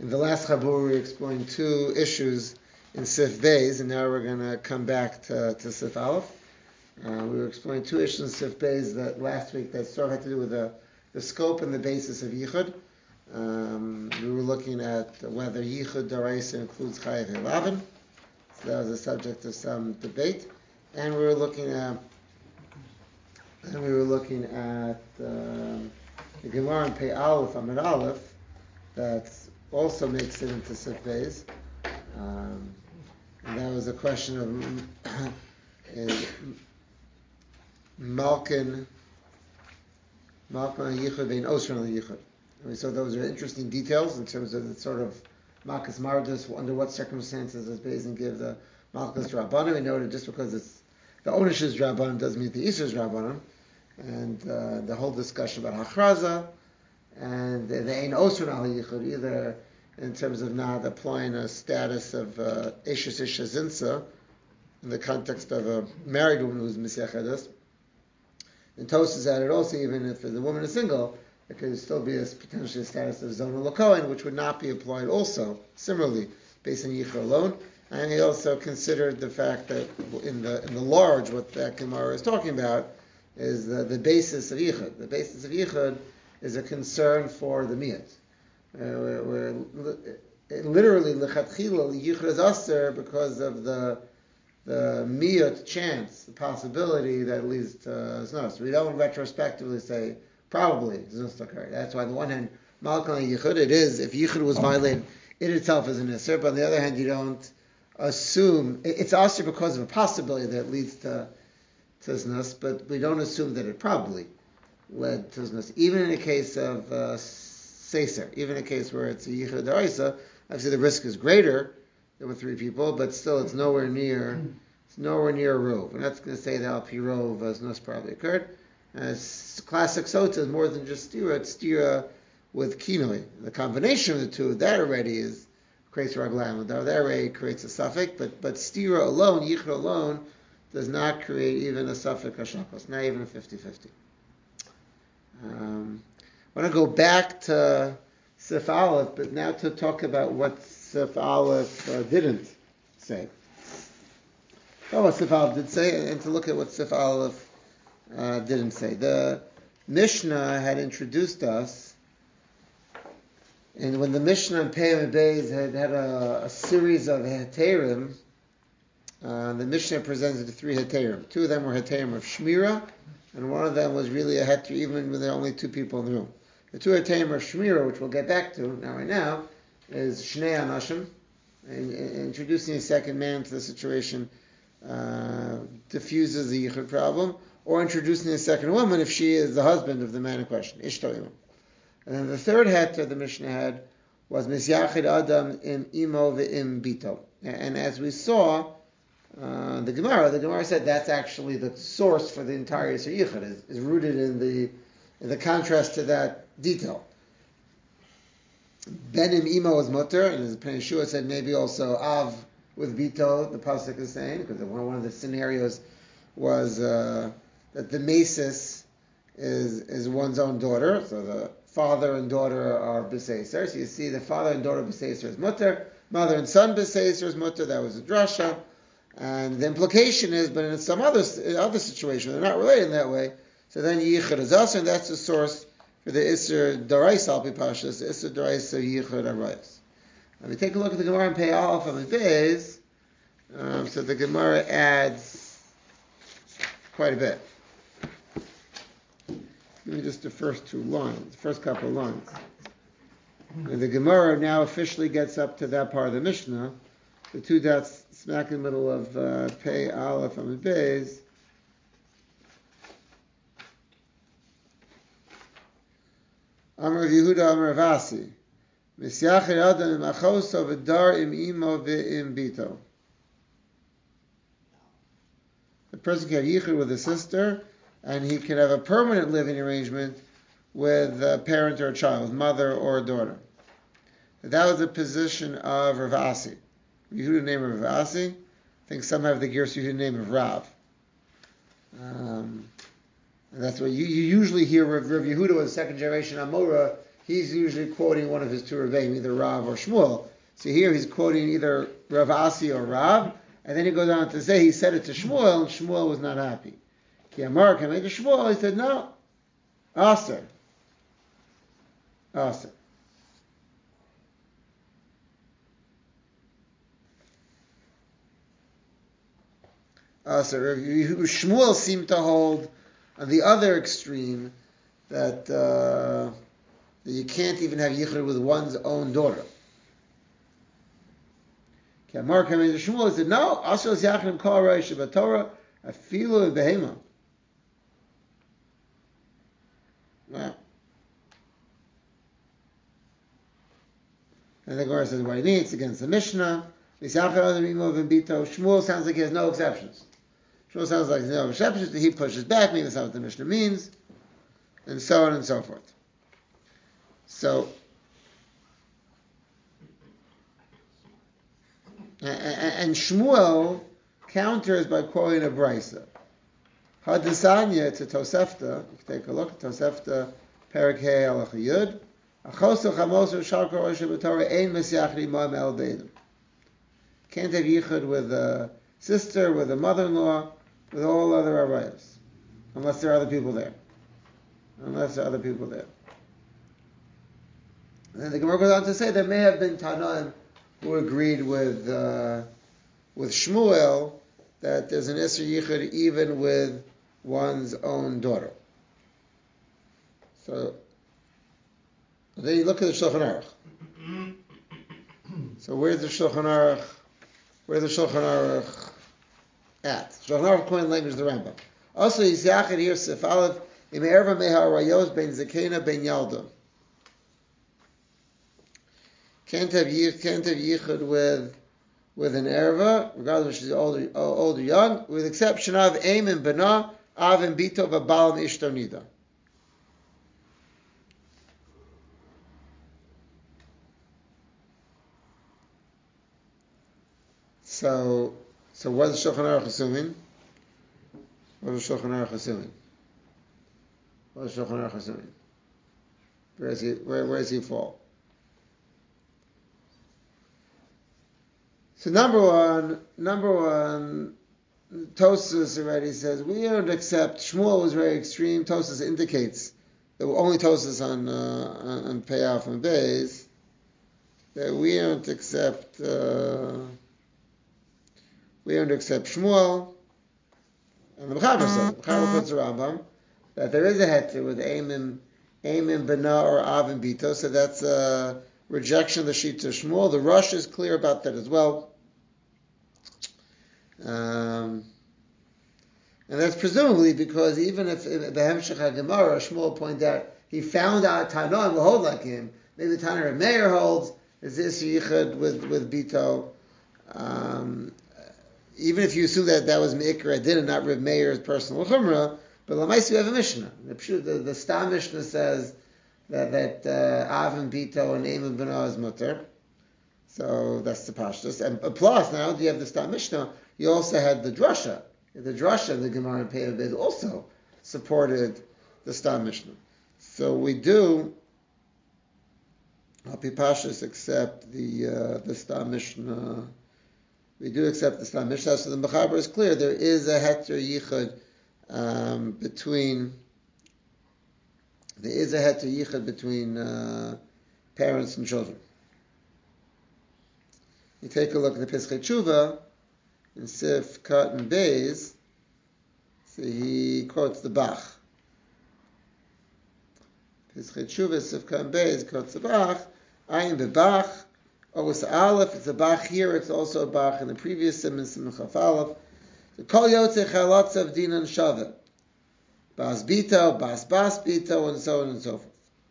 In the last Chabur, we explained two issues in Sif Beis, and now we're going to come back to Sif Aleph. We were explaining two issues in Sif Beis that last week that sort of had to do with the scope and the basis of Yichud. We were looking at whether Yichud D'Oraisa includes Chayav Elavin. So that was the subject of some debate. And we were looking at the Gemara in Pei Aleph Amid Aleph that also makes it into Sif Beis. And that was a question of Malkin Yichud Vein Osran Yichud. And we saw those are interesting details in terms of the sort of Malchus Mardus, under what circumstances does Beis give the Malchus Rabbanim. We noted just because it's the ownership Rabbanim doesn't mean the Isser's Rabbanim. And the whole discussion about Hachraza and the Ein Osran Al Yichud, either in terms of not applying a status of Eishes Isha Zinsa in the context of a married woman who's Misyachedes. And Tosas added also, even if the woman is single, it could still be potentially a status of Zona Lakohen, which would not be applied also, similarly, based on Yichud alone. And he also considered the fact that in the large, what that Gemara is talking about is the basis of Yichud. The basis of Yichud is a concern for the Miyat. Where literally, L'chatchila, Yichud is aser because of the Miyat chance, the possibility that it leads to Znos. We don't retrospectively say, probably, Znos occurred. That's why on the one hand, Malkan Yichud, it is, if Yichud was violated, it itself is an Isser, but on the other hand, you don't assume, it's Asr because of a possibility that it leads to Znos, but we don't assume that it probably led to Znos. Even in a case of Seser, even in a case where it's a Yichud D'Oraisa, obviously the risk is greater than with three people, but still it's nowhere near a Rov. And that's going to say that Al Pi Rov Znos probably occurred. As classic Sota is more than just Stira, it's Stira with Kinoi. The combination of the two, that already creates Raglayim. That already creates a suffix, but Stira alone, Yichud alone, does not create even a suffix Hashakos, not even a 50-50. I want to go back to Sif Aleph, but now to talk about what Sif Aleph didn't say. What Sif Aleph did say, and to look at what Sif Aleph didn't say. The Mishnah had introduced us, and when the Mishnah and Pei and Beis had a series of heterim, the Mishnah presented three heterim. Two of them were heterim of Shmira, and one of them was really a heter, even when there are only two people in the room. The two heterim of Shmira, which we'll get back to right now, is Shnei Anashim, introducing a second man to the situation diffuses the Yichud problem, or introducing a second woman if she is the husband of the man in question, Ishto Imam. And then the third heter the Mishnah had was Misyachid Adam im Imo ve'im Bito. And as we saw, the Gemara said that's actually the source for the entire Yisur Yichud, is rooted in the contrast to that detail. Benim Imo is mutter, and as Pnei Yeshua said, maybe also Av with Bito, the pasuk is saying, because one of the scenarios was that the Mesis is one's own daughter, so the father and daughter are B'Seiser. So you see the father and daughter B'Seiser is mutter, mother and son B'Seiser is mutter, that was a drasha. And the implication is, but in some other situation, they're not related in that way, so then Yichud is us, and that's the source for the Isser D'Oraisa Al Pi Pashas, the Isser D'Oraisa Yichud Arayos. Let me take a look at the Gemara in Pei Aleph Amid Beis. So the Gemara adds quite a bit. Give me just the first couple of lines. And the Gemara now officially gets up to that part of the Mishnah, the two dots smack in the middle of Pei Aleph Amid Beis. Amar Yehuda Amar Vasi. Misyachid Adam im Achoso v'dar im Imo ve'im Bito. The person can have yichud with a sister, and he can have a permanent living arrangement with a parent or a child, mother or a daughter. That was the position of Rav Asi. Yehuda name of Rav Asi. I think some have the Gersu Yehuda name of Rav. And that's what you usually hear. Rav Yehuda was second generation Amora. he's usually quoting one of his two Rebbeim, either Rav or Shmuel. So here he's quoting either Rav Asi or Rav, and then he goes on to say he said it to Shmuel, and Shmuel was not happy. Ki Amar Kamei to Shmuel, he said, no, Aser. Aser. Shmuel seemed to hold on the other extreme that you can't even have yichud with one's own daughter. Amar Kamei to Shmuel, he said, no, Asher Yachim Kol Rosh Torah Afilu Behema. Wow. And the Gemara says, what do you mean? It's against the Mishnah. Shmuel sounds like he has no exceptions. Shmuel sounds like there's no exceptions. He pushes back. Maybe that's not what the Mishnah means. And so on and so forth. So, and Shmuel counters by quoting a brisa. Hadisanya to Tosefta. You can take a look at Tosefta, Perek Hey Halacha Yud. Achosu chamosu sharko rosh b'torah ein mesyachri ma'am el beidim. Can't have yichud with a sister, with a mother-in-law, with all other arayos, unless there are other people there. And then the Gemara goes on to say there may have been Tanaim who agreed with Shmuel that there's an Isser Yichud even with one's own daughter. So then you look at the Shulchan Aruch. So where's the Shulchan Aruch? Where's the Shulchan Aruch at? Shulchan Aruch coined language of the Rambam. Also, he's Yachid here, Sif Aleph, Im Erva Meha Arayos Ben Zakena Ben Yalda. Can't have yichud with an erva, regardless if she's old or young, with the exception of aim and bana, av and bito v'bal and ishto nida. So what is Shulchan Aruch assuming? Where does Shulchan Aruch assuming? Where does he fall? So number one, Tosfos already says we don't accept. Shmuel was very extreme. Tosfos indicates that only Tosfos on payoff and bays that we don't accept. We don't accept Shmuel, and the Mechaber says the Mechaber quotes the Rambam that there is a heter with Aimim Bana or Av and Bito, so that's a rejection of the Shita of Shmuel. The Rosh is clear about that as well. And that's presumably because even if the Hemshech HaGemara, Shmuel pointed out, he found out Tanoim will hold like him. Maybe the Tanur of Meir holds is this yichud with Bito. Even if you assume that was Me'ikra Din and not Reb Meir's personal chumrah, but Lamaisi we have a Mishnah. The Stam Mishnah says that Av and Bito and Aim and Bana is mutter. So that's the pashtus. And plus, now you have the Stam Mishnah, you also had the drasha. The drasha of the Gemara and Pei Abed also supported the Stam Mishnah. So we do, Hapi Pashtus, accept the Stam Mishnah. We do accept the Stam Mishnah. So the Mechaber is clear. There is a heter yichud between parents and children. You take a look at the Pesachei Tshuva in Sif Kat and Beis. So he quotes the Bach. Pesachei Tshuva Sif Kat and Beis quotes the Bach. Ayin beBach. Os Aleph. It's a Bach here. It's also a Bach in the previous Simon Chaf Aleph. The Kol Yotzei Chalatzav Dinan Shaveh. Bas Bito, Bas Bito, and so on and so forth.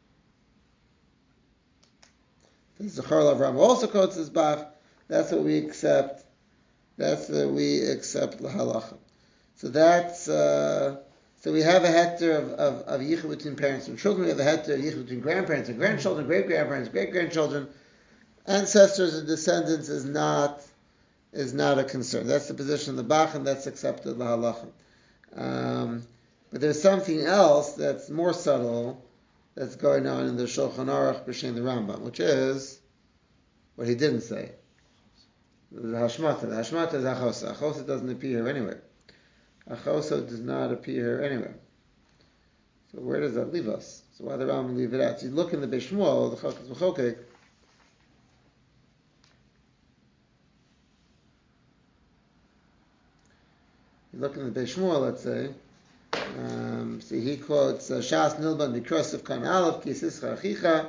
The Zechar Avram also quotes this Bach. That's what we accept. That's what we accept lahalacha. So that's so we have a heter of yichud between parents and children. We have a heter of yichud between grandparents and grandchildren, great grandparents, great grandchildren, ancestors and descendants is not a concern. That's the position of the Bach, and that's accepted lahalacha. But there's something else that's more subtle that's going on in the Shulchan Aruch B'Shem the Rambam, which is what he didn't say. The Hashmata. The Hashmata is Achosa. Achosa doesn't appear here anywhere. Achosa does not appear here anywhere. So where does that leave us? So why the Rambam leave it out? So you look in the Beis Shmuel, the Chokes Mechokek. You look in the Beis Shmuel, let's say. So he quotes Shas Nilban Mikrosef Kan Aleph Kisischa Achicha.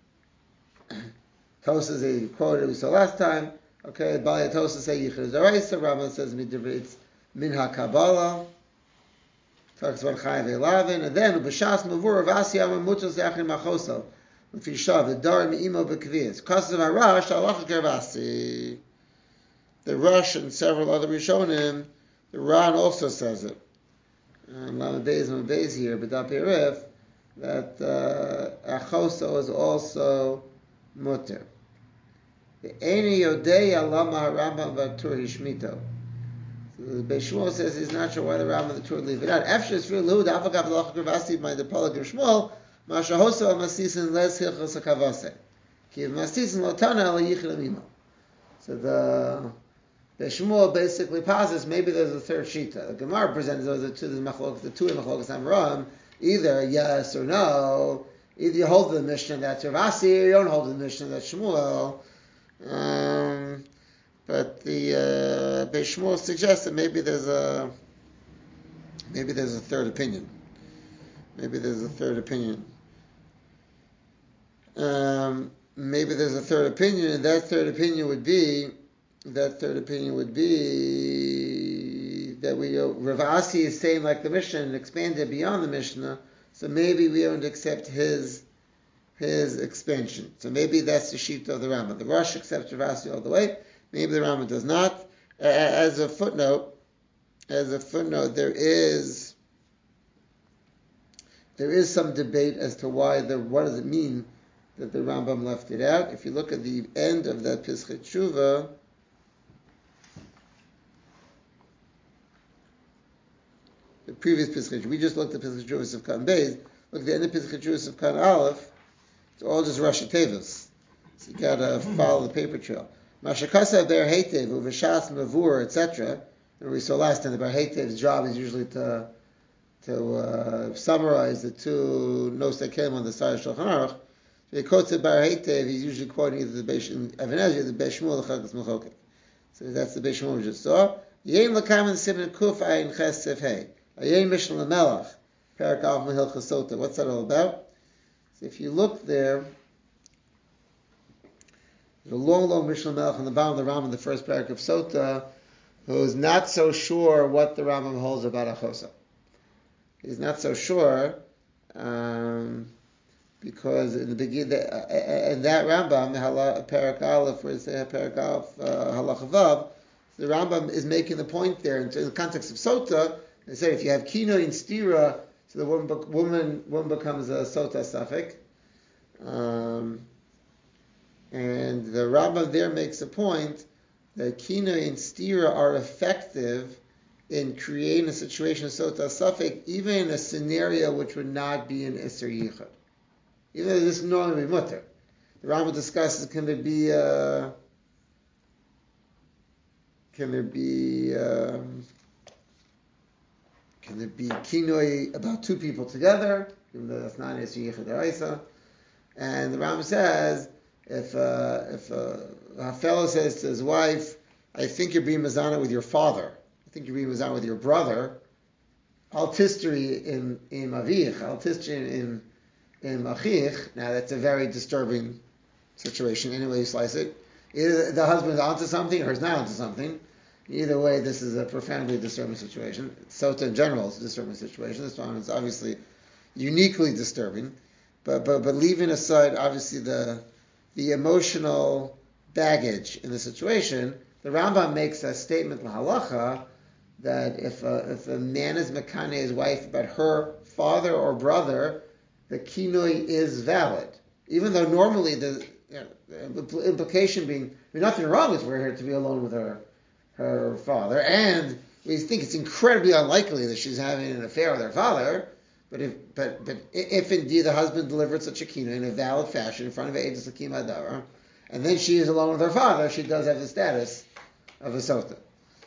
Tosas he quoted we saw last time. Okay, Balei Tosas say Yichud Zaraisa. Rambam says it's Minha Kabbalah. Talks about Chayav Elavin, and then B'Shas Mavur of Asiyam Mutos Yachim Machosel. L'Fishav the Darim Imo B'Kvias. Kasav Harash Alach Gervasi. The Rush and several other Rishonim. The Ran also says it. Lama Beis here, but Dapirif that Achoso is also mutter. The Eini Yodei Alama Harambam Vatur Hishmito. The Beis Shmuel says he's not sure why the Rambam and the Tur leave it out. After it's real Lud, Afagav Lach Gravasi by the Polag of Shmuel, Mashahosa Masisin Les Hilchos Hakavase. Kiv Masisin Lotana Al Yichel Amimo. So the Shmuel basically posits maybe there's a third shita. The Gemara presents those the two Machlokas Amaram, either yes or no. Either you hold the Mishnah that's Ravasi, or you don't hold the Mishnah that's Shmuel. But the Beis Shmuel suggests that maybe there's a third opinion. Maybe there's a third opinion. And that third opinion would be that Rav Asi is saying like the Mishnah and expanded beyond the Mishnah. So maybe we don't accept his expansion. So maybe that's the sheet of the Rambam. The Rosh accepts Rav Asi all the way. Maybe the Rambam does not. As a footnote, there is some debate as to what does it mean that the Rambam left it out. If you look at the end of that Pischei Tshuva, the previous Pischei Tshuva, we just looked at Pischei Tshuva of Kan Beis. Look at the end of Pischei Tshuva of Kan Aleph. It's all just Rashi Tevis. So you gotta follow the paper trail. Mashakasa Ber Heitev, Uvashas Mavur, etc. And we saw last time the Ber Heitev's job is usually to summarize the two notes that came on the side of Shulchan Aruch. So he quotes the Ber Heitev, he's usually quoting either the Beis Even HaEzer, the Beis Shmuel, the Chokes Mechokek. So that's the Beis Shmuel we just saw. Yein L'Kam and Siman Kuf Ayin Ches Sef Hei. Yein Mishnah L'Melach, Perak Alf Mehilchos Sota. What's that all about? So if you look there, the long Mishnah Melech on the bottom of the Rambam, the first parak of Sota, who's not so sure what the Rambam holds about Achosa. He's not so sure because in the beginning, in that Rambam, parak Aleph, where it says parak Aleph Halach Vav, the Rambam is making the point there in the context of Sota. They say if you have Kino in Stira, so the woman becomes a Sota Safek. And the Rambam there makes a point that Kina and Stira are effective in creating a situation of Sota Safek, even in a scenario which would not be an Isser Yichud. Even though this normally would be mutter. The Rambam discusses can there be kinoi about two people together, even though that's not an Isser Yichud Deraisa. And the Rambam says, if a fellow says to his wife, I think you're being mazana with your father, I think you're being mazana with your brother, Al tistri in avich, Al tistri in achich, now that's a very disturbing situation, any way you slice it. Either the husband's onto something or he's not onto something. Either way, this is a profoundly disturbing situation. Sota in general is a disturbing situation. This one is obviously uniquely disturbing. But leaving aside, obviously, the emotional baggage in the situation, the Rambam makes a statement in halacha that if a man is mekane his wife about her father or brother, the kinoi is valid. Even though normally the implication being, there's nothing wrong with her to be alone with her father, and we think it's incredibly unlikely that she's having an affair with her father, But if indeed the husband delivered such a kina in a valid fashion in front of Eidos Lakim Adara, and then she is alone with her father, she does have the status of a sota.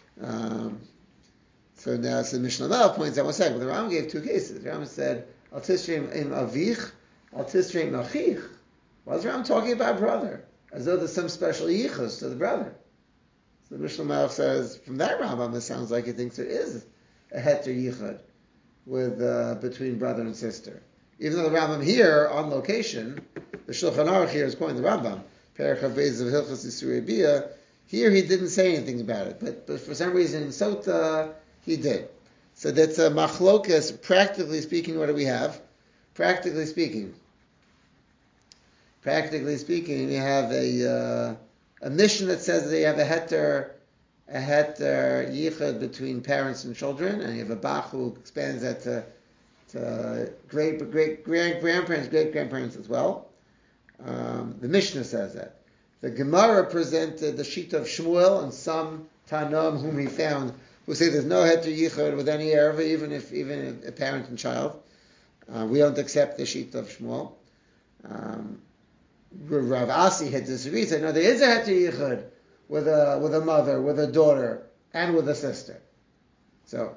So now, the Mishnah Mel points out one second. But the Ram gave two cases. The Ram said, "Al tisreim im avich, al tisreim achich." Why is the Ram talking about brother? As though there's some special yichus to the brother. So the Mishnah Mel says, from that Rambam, it sounds like he thinks there is a heter yichud with between brother and sister. Even though the Rambam here, on location, the Shulchan Aruch here is quoting the Rambam, Perek HaBeis of Hilchos Isurei Bia. Here he didn't say anything about it, but for some reason in Sota he did. So that's a machlokas. Practically speaking, what do we have? Practically speaking, we have a mission that says that you have a heter yichud between parents and children, and you have a bach who expands that to great grandparents as well. The Mishnah says that. The Gemara presented the sheet of Shmuel and some Tanam whom he found who say there's no heter yichud with any erva, even if a parent and child. We don't accept the sheet of Shmuel. Rav Asi had disagreed. Said no, there is a heter yichud with a mother, with a daughter, and with a sister. So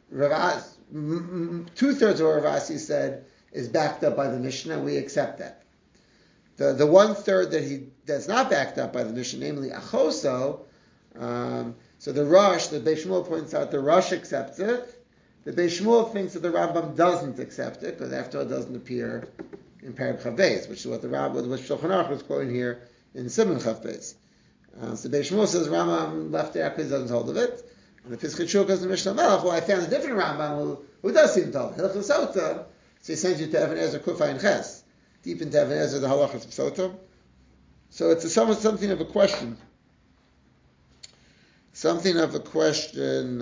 2/3 of what Rav Asi said is backed up by the Mishnah. We accept that. The 1/3 that's not backed up by the Mishnah, namely Achoso, so the Rosh, the Beis Shmuel points out, the Rosh accepts it. The Beis Shmuel thinks that the Rambam doesn't accept it, because after all it doesn't appear in Perek Chav Beis, which is what the Rambam, which Shulchan Aruch was quoting here in Siman Chav Beis. So Beis Shmuel says Rambam left there because he doesn't hold of it. And the Pischei Teshuva goes to Mishnah Melech, well, I found a different Rambam who does seem to hold it. Hilchos Sota, so he sends you to Even Ezer Kufay and Ches, deep into Even Ezer, the halachas of Sota. So it's something of a question. Something of a question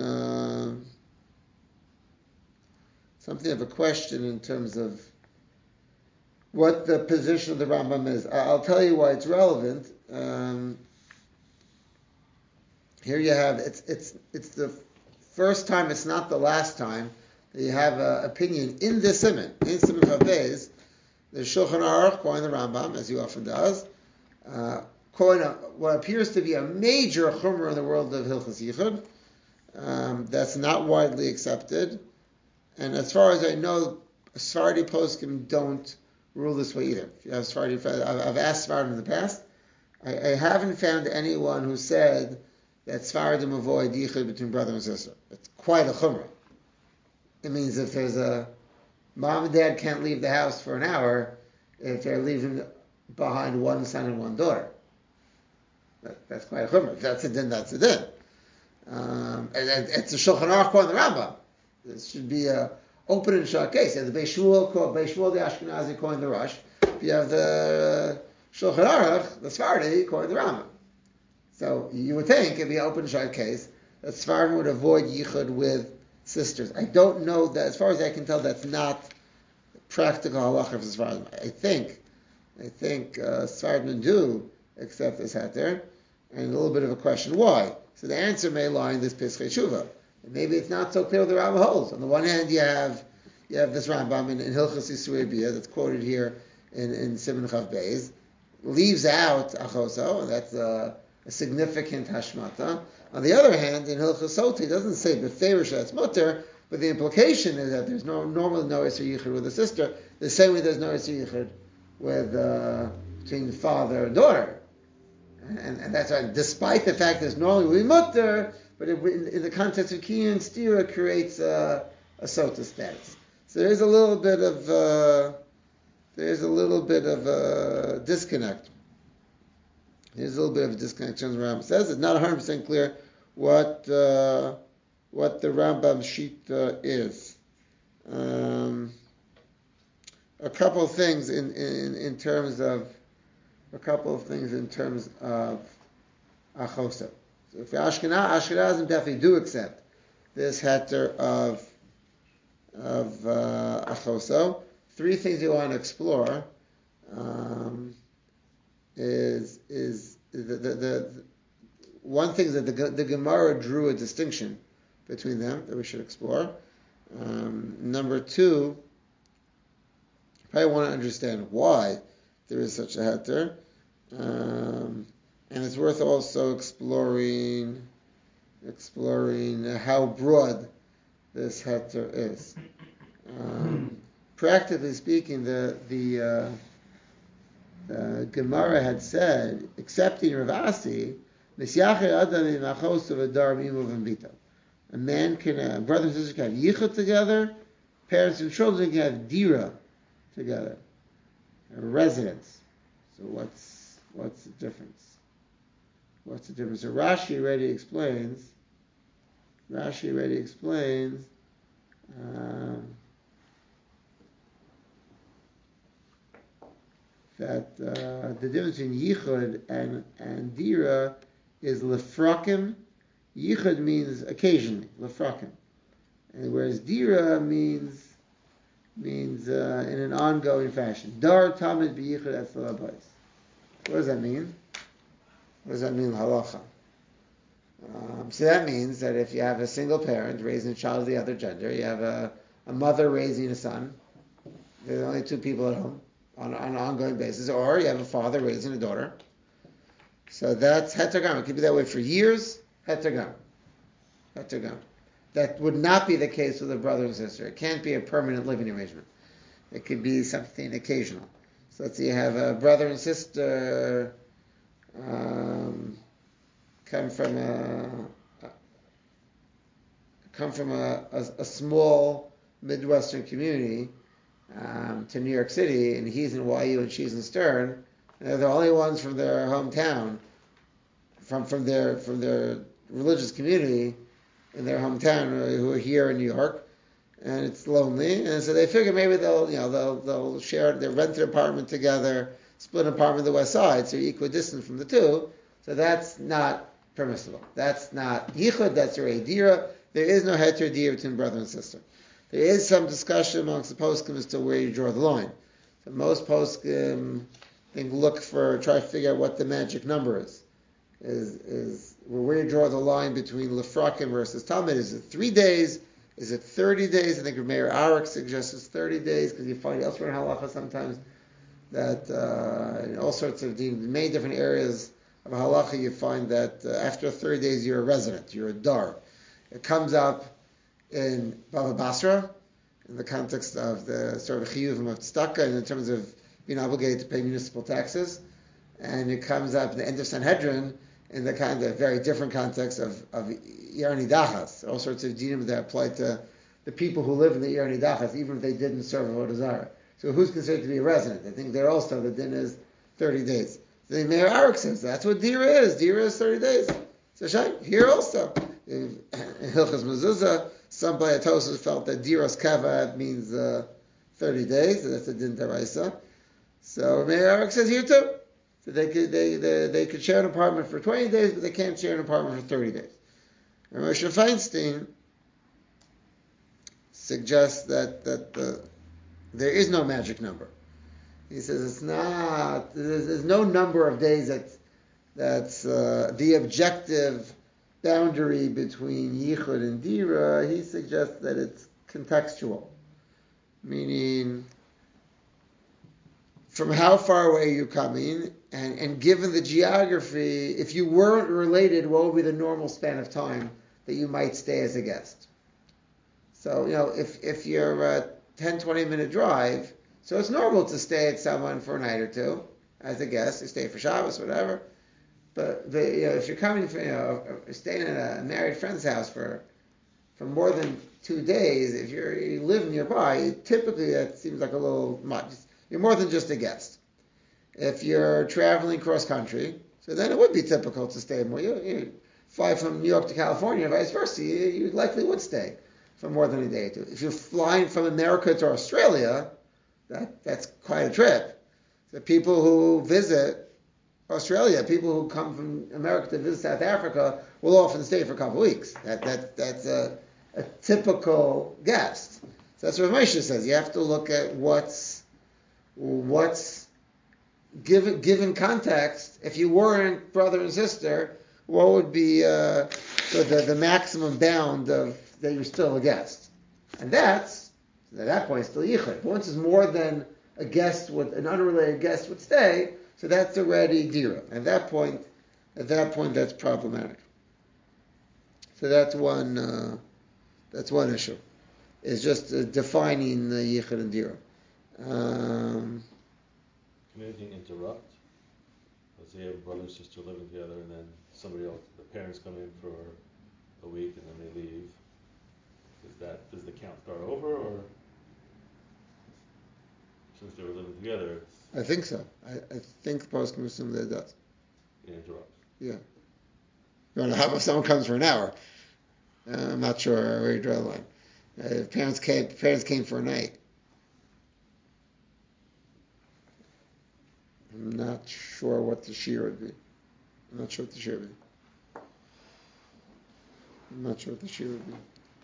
in terms of what the position of the Rambam is. I'll tell you why it's relevant. Here you have it's the first time, it's not the last time that you have an opinion in the Siman Chav Beis. The Shulchan Aruch quoting the Rambam, as he often does, quoting what appears to be a major chumrah in the world of Hilchos Yichud. That's not widely accepted, and as far as I know, Sephardi poskim don't rule this way either. If you have Sephardi, I've asked Sephardim in the past. I haven't found anyone who said that Sephardim avoid yichud between brother and sister. It's quite a chumrah. It means if there's a mom and dad can't leave the house for an hour, if they're leaving behind one son and one daughter. That's quite a chumrah. If that's a din, that's a din. And it's a Shulchan Aruch quoting the Rambam. This should be a open and shut case. You have the Beis Shmuel, the Ashkenazi quoting the Rosh. If you have the Shulchan Aruch, the Sephardi quoting the Rambam. So you would think it'd be an open and shut case that Sephardim would avoid yichud with sisters. I don't know that, as far as I can tell, that's not practical halacha for Sephardim. I think Sephardim do accept this heter, and a little bit of a question why. So the answer may lie in this Pischei Teshuva. And maybe it's not so clear what the Rambam holds. On the one hand, you have this Rambam in Hilchos Isurei Bia that's quoted here in Siman Chav Beis, leaves out Achoso, and that's a significant hashmata. On the other hand, in Hilchos Sota, he doesn't say beferish that's mutter, but the implication is that there's normally no Isur Yichud with a sister, the same way there's no Isur Yichud with between father and daughter. And that's why, despite the fact that it's normally mutter, but in the context of Kinyan Stira creates a Sota status. So there's a little bit of a disconnect. There's a little bit of a disconnect in terms of what Rambam says. It's not 100% clear what the Rambam sheet is. A couple of things in terms of Achosa. So if Ashkenazim definitely do accept this heter of Achoso. Three things you want to explore is the one thing that the Gemara drew a distinction between them that we should explore. Number two probably want to understand why there is such a heter. And it's worth also exploring how broad this heter is. Practically speaking, the Gemara had said, accepting Rav Asi, a man can, brother and sister can have yichud together, parents and children can have dira together, a residence. So what's the difference? What's the difference? So Rashi already explains that the difference between yichud and dira is lefrakim. Yichud means occasionally, lefrakim, and whereas dira means in an ongoing fashion. Dar tamid b'yichud etzel habayis. What does that mean? What does that mean, halacha? So that means that if you have a single parent raising a child of the other gender, you have a mother raising a son, there are only two people at home on an ongoing basis, or you have a father raising a daughter. So that's hetergam. It could be that way for years, hetergam. That would not be the case with a brother and sister. It can't be a permanent living arrangement. It could be something occasional. So let's say you have a brother and sister come from a small Midwestern community to New York City, and he's in YU and she's in Stern. And they're the only ones from their hometown, from their religious community in their hometown who are here in New York, and it's lonely, and so they figure maybe they'll share their rented apartment together, split an apartment on the west side, so you're equidistant from the two. So that's not permissible. That's not yichud. That's already dira. There is no heter dira between brother and sister. There is some discussion amongst the poskim as to where you draw the line. So most poskim try to figure out what the magic number is. Is where you draw the line between lefrakim versus talmid. Is it 3 days? Is it 30 days? I think Meir Arik suggests it's 30 days because you find elsewhere in halacha sometimes that in all sorts of many different areas of halacha you find that after 30 days you're a resident, you're a dar. It comes up in Bava Basra in the context of the sort of chiyuvim of tzedakah and in terms of being obligated to pay municipal taxes, and it comes up in the end of Sanhedrin in the kind of very different context of Yarni Dachas, all sorts of dinim that apply to the people who live in the Yarni Dachas, even if they didn't serve Avodah Zarah. So who's considered to be a resident? I think there also the din is 30 days. So the Meir Arik says that's what dira is. Dira is 30 days. So here also, in Hilchas Mezuzah, some Bayatosos felt that diras kava means 30 days. So that's a din deraisa. So Meir Arik says here too. So they could share an apartment for 20 days, but they can't share an apartment for 30 days. And Moshe Feinstein suggests that there is no magic number. He says it's not. There's no number of days that's the objective boundary between yichud and dira. He suggests that it's contextual, meaning from how far away you're coming, and given the geography, if you weren't related, what would be the normal span of time that you might stay as a guest? So, if you're a 10, 20-minute drive, so it's normal to stay at someone for a night or two as a guest. You stay for Shabbos, whatever. But if you're coming for, staying at a married friend's house for more than 2 days, if you live nearby, typically that seems like a little much. You're more than just a guest. If you're traveling cross country, so then it would be typical to stay more. You fly from New York to California, vice versa. You likely would stay for more than a day or two. If you're flying from America to Australia, that's quite a trip. The people who visit Australia, people who come from America to visit South Africa, will often stay for a couple of weeks. That's a typical guest. So that's what Moshe says. You have to look at what's given context. If you weren't brother and sister, what would be the maximum bound of that you're still a guest? And that's at that point still yichud. But once it's more than a guest an unrelated guest would stay, so that's already dira. At that point, that's problematic. So that's one issue. It's just defining the yichud and dira. Can anything interrupt? Let's say you have a brother and sister living together, and then somebody else, the parents come in for a week, and then they leave. Does the count start over, or since they were living together, I think so. I think the post can assume that it does. It interrupts. Yeah. You want to have if someone comes for an hour? I'm not sure where you draw the line. If parents came for a night. I'm not sure what the shear would be. I'm not sure what the shear would be.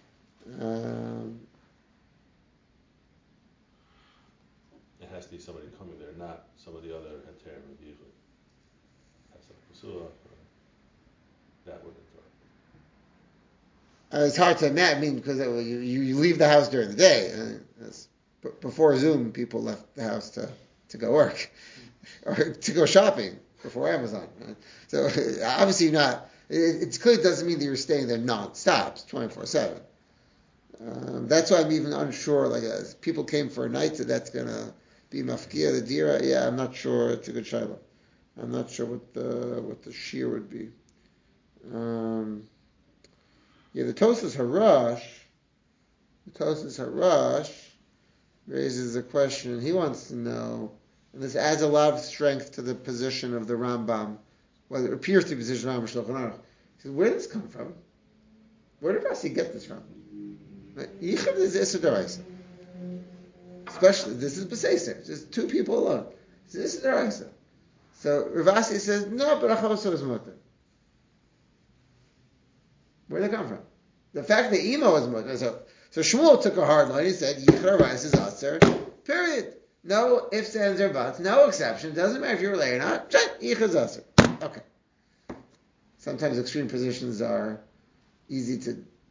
It has to be somebody coming there, not some of the other heterim usually. That's like Pasua, that would interrupt. It's hard to imagine, because you leave the house during the day. Before Zoom, people left the house to go work or to go shopping before Amazon. Right? So obviously not. It clearly doesn't mean that you're staying there non-stop, 24/7. That's why I'm even unsure. Like, people came for a night, so that's gonna be mafkia the dira. Yeah, I'm not sure. It's a good shaila. I'm not sure what the shear would be. The Tosas Harash raises a question. He wants to know, and this adds a lot of strength to the position of the Rambam, well, it appears to be the position of Rambam Shulchan Aruch. He says, where did this come from? Where did Rasi get this from? Yichud is Issa D'Oraisa. Especially, this is B'Seiser, just two people alone. It's Issa D'Oraisa. So Ravasi says, no, but Achav is mutter. Where did it come from? The fact that Imo is mutter. So Shmuel took a hard line. He said, Yichud Arais is Aser, period. No ifs, ands, or buts. No exception. Doesn't matter if you're related or not. Yichud is Aser. Okay. Sometimes extreme positions are at least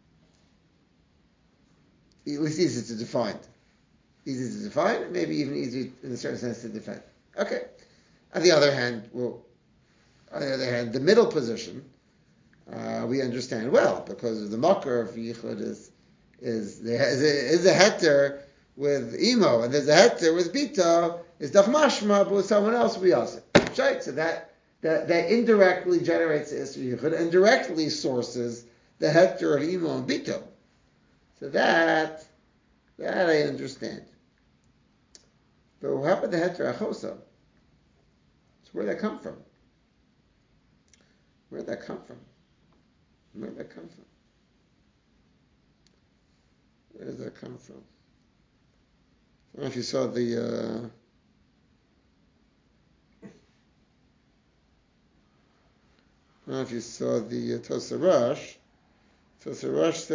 easy to define. Easy to define, maybe even easy in a certain sense to defend. Okay. On the other hand, the middle position, we understand well, because the makar of yichud is a heter with imo, and there's a heter with bito, is dachmashma, but with someone else we also. Right? So that indirectly generates the isra yichud, and directly sources the heter of imo and bito. So that I understand. But how about the heter achosa? So where'd that come from? I don't know if you saw the Tosa Rosh. Tosa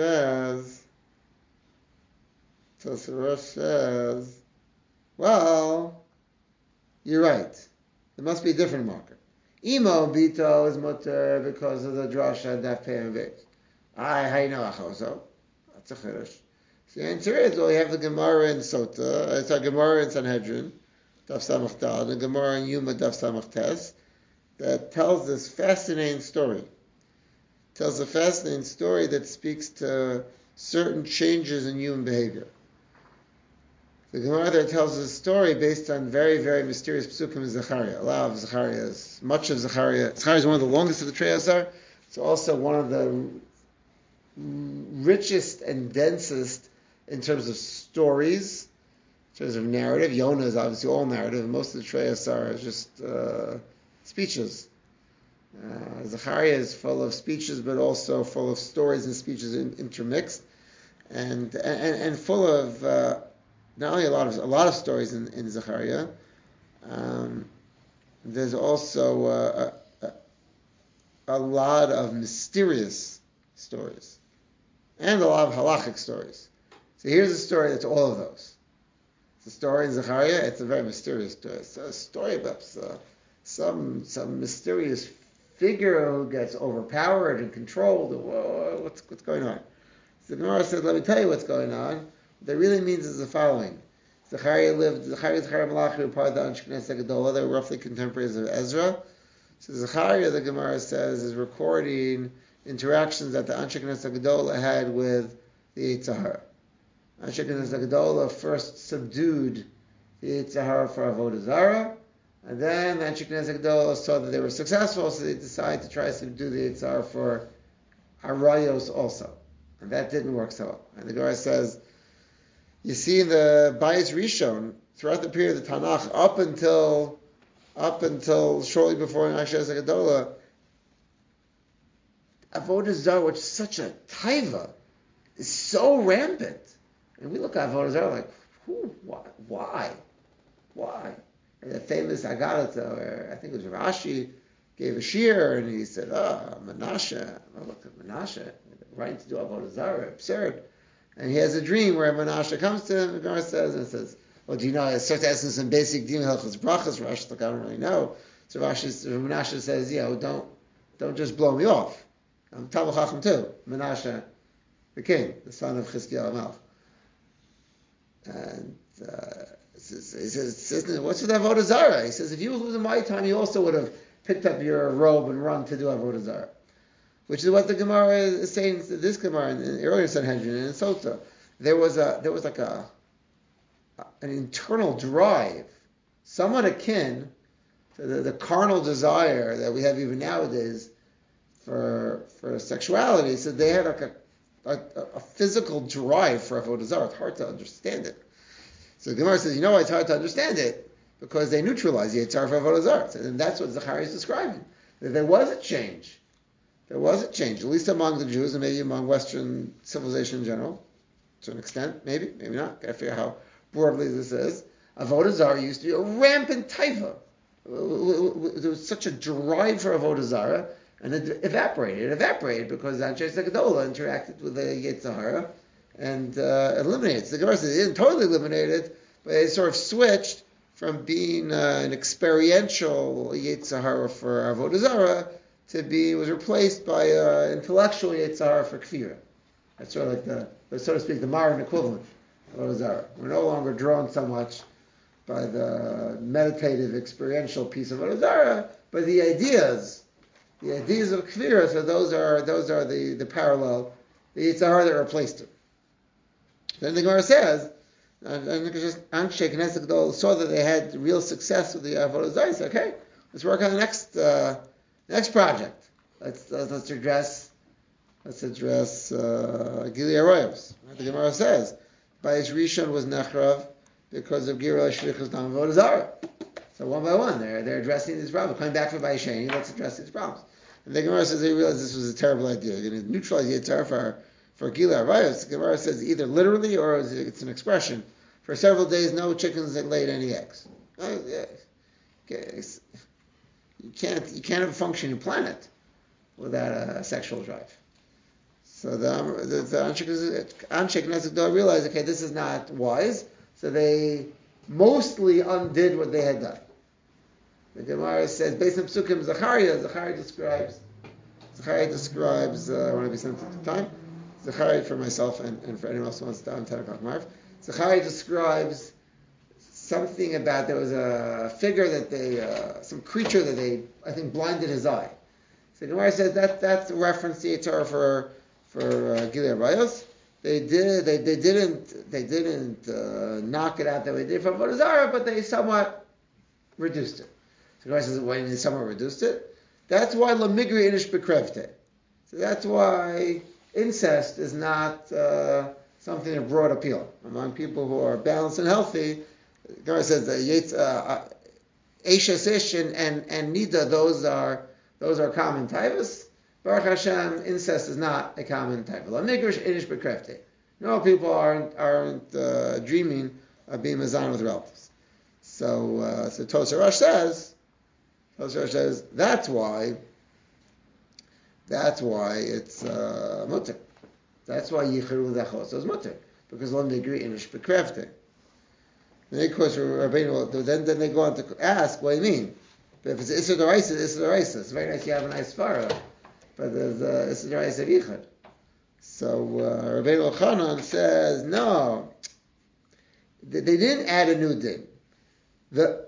Rosh says, well, you're right. There must be a different marker. Imo bito is mutter because of the drasha daf pei and beit. How you know achoso? That's a chiddush. So the answer is, well, you have the Gemara in Sota. It's a Gemara in Sanhedrin, daf samach dal, and Gemara in Yuma daf samach tes, that tells this fascinating story. Tells a fascinating story that speaks to certain changes in human behavior. The Gemara there tells a story based on very, very mysterious psukim in Zechariah. A lot of Zechariah, much of Zechariah. Zechariah is one of the longest of the Treyasar. It's also one of the richest and densest in terms of stories, in terms of narrative. Yonah is obviously all narrative. Most of the Treyasar is just speeches. Zechariah is full of speeches, but also full of stories and speeches intermixed, and full of not only a lot of stories in Zechariah. There's also a lot of mysterious stories and a lot of halachic stories. So here's a story that's all of those. It's a story in Zechariah. It's a very mysterious story. It's a story about some mysterious figure who gets overpowered and controlled. Whoa, what's going on? So the Gemara said, let me tell you what's going on. What that really means is the following. Zechariah Malachi were part of the Anshe Knesset Gedolah. They were roughly contemporaries of Ezra. So Zechariah, the Gemara says, is recording interactions that the Anshe Knesset Gedolah had with the Yetzer Hara. Anshe Knesset Gedolah first subdued the Yetzer Hara for Avodah Zarah, and then the Anshe Knesset Gedolah saw that they were successful, so they decided to try to subdue the Yetzer Hara for Arayos also. And that didn't work so well. And the Gemara says, you see in the Bayis Rishon, throughout the period of the Tanakh, up until shortly before Anshe Knesset Gedolah, Avodah Zarah, which is such a taiva, is so rampant. And we look at Avodah Zarah like, why? And the famous Agadah, where I think it was Rashi, gave a shir, and he said, Menashe, look at Menashe, right to do Avodah Zarah, absurd. And he has a dream where Menashe comes to him, the Gemara says, well, do you know, it starts asking some basic Din Hilchos Brachas. Rashi's like, I don't really know. So Menashe says, don't just blow me off. I'm Talmid Chacham too. Menashe, the king, the son of Chizkiyahu Melech. And he says, what's with Avodah Zarah? He says, if you were losing my time, you also would have picked up your robe and run to do Avodah Zarah. Which is what the Gemara is saying, this Gemara, in earlier Sanhedrin and in Sota. There was like an internal drive, somewhat akin to the carnal desire that we have even nowadays for sexuality. So they had like a physical drive for Avodah Zarah. It's hard to understand it. So the Gemara says, why it's hard to understand it? Because they neutralize the Yetzer Hara for Avodah Zarah. And that's what Zechariah is describing. That there was a change. There was a change, at least among the Jews and maybe among Western civilization in general, to an extent, maybe not. Gotta figure out how broadly this is. Avodah Zarah used to be a rampant taifa. There was such a drive for Avodah Zarah, and it evaporated. It evaporated because Anshe Knesset Gedolah interacted with the Yetzer Hara and eliminated it. So the Gemara says it didn't totally eliminate it, but it sort of switched from being an experiential Yetzer Hara for Avodah Zarah was replaced by intellectual Yetzer Hara for Kfira. That's sort of like so to speak, the modern equivalent of Avodah Zarah. We're no longer drawn so much by the meditative, experiential piece of Avodah Zarah, but the ideas of Kfira. So those are the parallel, the Yetzer Hara that replaced it. Then the Gemara says, and Anshe Knesset Gedolah saw that they had real success with the Avodah Zarah. So okay, let's work on the next project. Let's address Gilui Arayos. The Gemara says, Bayis Rishon was Nechrav because of Gilui Shlichus Dam Avodah Zarah. So one by one, they're addressing these problems. Coming back from Bayis Sheni, let's address these problems. And the Gemara says they realized this was a terrible idea. You're going to neutralize Yetzer Hara for Gilui Arayos. The Gemara says either literally or it's an expression. For several days, no chickens that laid any eggs. You can't have a functioning planet without a sexual drive. So the Anshe Knesset Gedolah realized, okay, this is not wise. So they mostly undid what they had done. The Gemara says, based on Psukim, Zechariah describes. I want to be sensitive to time. Zechariah for myself and for anyone else who wants to down 10 o'clock Marv. Zechariah describes something about there was a figure some creature that they, I think, blinded his eye. So Gemara says that's a reference to Yetzer Hara for Gilui Arayos. They didn't knock it out that way they did from Avodah Zarah, but they somewhat reduced it. So Gemara says, why they somewhat reduced it? That's why Lamigri Inish Bekrevte. So that's why incest is not something of broad appeal among people who are balanced and healthy. Gemara says that Eishes Ish and Nida, those are common taivas. Baruch Hashem, incest is not a common taiva. Lamigrish Inish Bekrevte. No, people aren't dreaming of being mazan with relatives. So Tosar Rosh says that's why it's mutter. That's why Yichur L'Dachos is mutter, because Lamigri Inish Bekrevte. And of course, then they go on to ask, what do you mean? But if it's Issa D'Oraisa, it's Issa D'Oraisa. It's very nice you have a nice svara, but there's Issa D'Oraisa of Yichud. So Rabbeinu Elchanan says, no, They didn't add a new din. The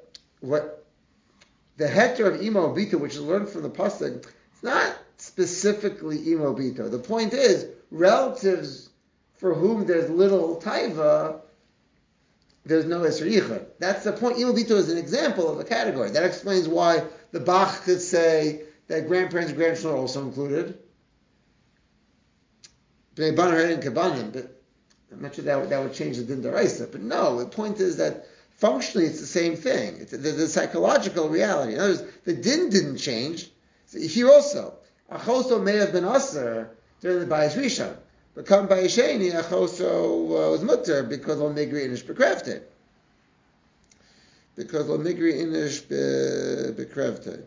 heter of imo bito, which is learned from the pasuk, it's not specifically imo bito. The point is, relatives for whom there's little taiva, there's no Isser Yichud. That's the point. Imo bito is an example of a category. That explains why the Bach could say that grandparents and grandchildren are also included. Bnei Banar and Kebanim, but I'm not sure that would change the Din D'Oraisa. But no, the point is that functionally it's the same thing. It's the psychological reality. In other words, the Din didn't change. So here also, Achoso may have been Aser during the Bayis Rishon, but come Bayis Sheni, Achoso was Mutter because Lo Migri Inish Bekrevte. Because Lo Migri Inish Bekrevte.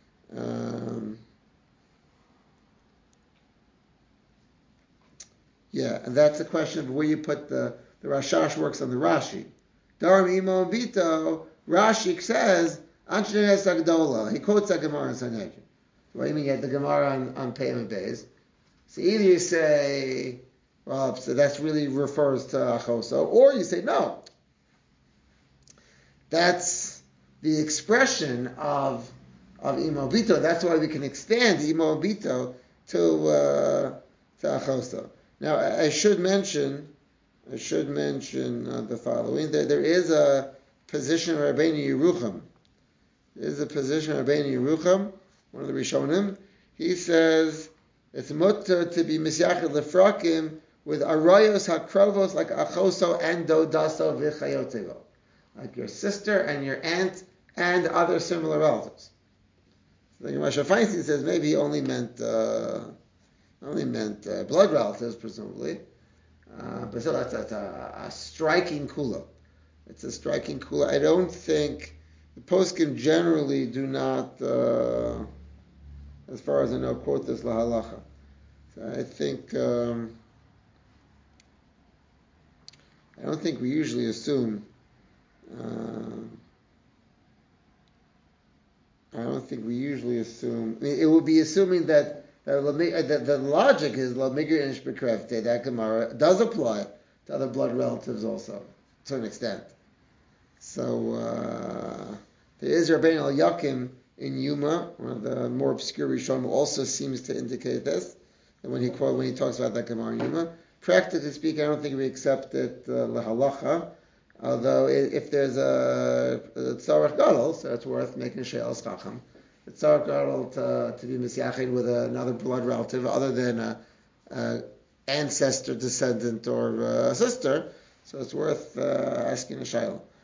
Yeah, and that's the question of where you put the Rashash works on the Rashi. Darim Imo Bito, Rashi says, Anshnehes Agdola. He quotes that Gemara in Sanhedrin. What do you mean you had the Gemara on payment base? So either you say, well, so that's really refers to Achoso, or you say, no. That's the expression of Imo Bito. That's why we can expand Imo Bito to Achoso. Now, I should mention the following. There is a position of Rabbeinu Yerucham. There is a position of Rabbeinu Yerucham, one of the Rishonim. He says it's mutter to be misyachid lefrakim with arayos hakrovos like achoso and dodaso v'chayotevo, like your sister and your aunt and other similar relatives. So the Gemara Feinstein says maybe he only meant blood relatives, presumably. But still, that's a striking kula. It's a striking kula. I don't think the poskim generally do not, as far as I know, quote this lahalacha. So I think I don't think we usually assume. It would be assuming that. The logic is La Migri Inish Bekrevte, that Gemara does apply to other blood relatives also, to an extent. So there is Rabbeinu Al-Yakim in Yuma, one of the more obscure Rishonim, who also seems to indicate this, and when he talks about that Gemara in Yuma. Practically speaking, I don't think we accept it lahalacha, although if there's a tzarech gadol, so it's worth making she'el chacham. It's our girl to be misyachin with another blood relative other than an ancestor, descendant, or a sister. So it's worth asking a shayla.